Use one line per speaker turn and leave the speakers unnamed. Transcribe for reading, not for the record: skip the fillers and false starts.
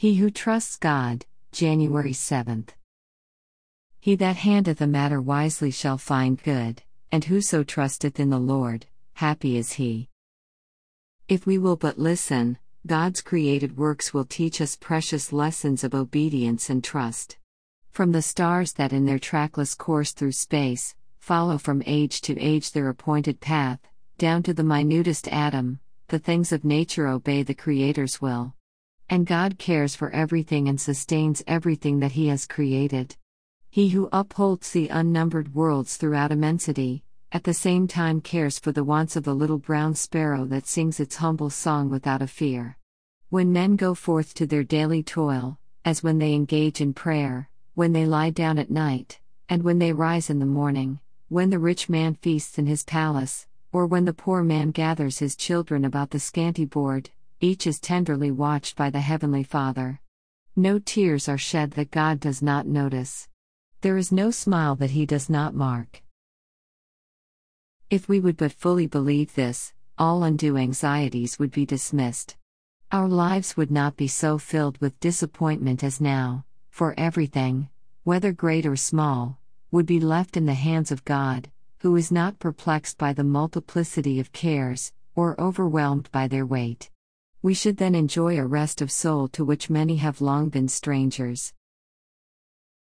He who trusts God, January 7th. He that handleth a matter wisely shall find good, and whoso trusteth in the Lord, happy is he. If we will but listen, God's created works will teach us precious lessons of obedience and trust. From the stars that in their trackless course through space, follow from age to age their appointed path, down to the minutest atom, the things of nature obey the Creator's will. And God cares for everything and sustains everything that He has created. He who upholds the unnumbered worlds throughout immensity, at the same time cares for the wants of the little brown sparrow that sings its humble song without a fear. When men go forth to their daily toil, as when they engage in prayer, when they lie down at night, and when they rise in the morning, when the rich man feasts in his palace, or when the poor man gathers his children about the scanty board, each is tenderly watched by the Heavenly Father. No tears are shed that God does not notice. There is no smile that He does not mark. If we would but fully believe this, all undue anxieties would be dismissed. Our lives would not be so filled with disappointment as now, for everything, whether great or small, would be left in the hands of God, who is not perplexed by the multiplicity of cares, or overwhelmed by their weight. We should then enjoy a rest of soul to which many have long been strangers.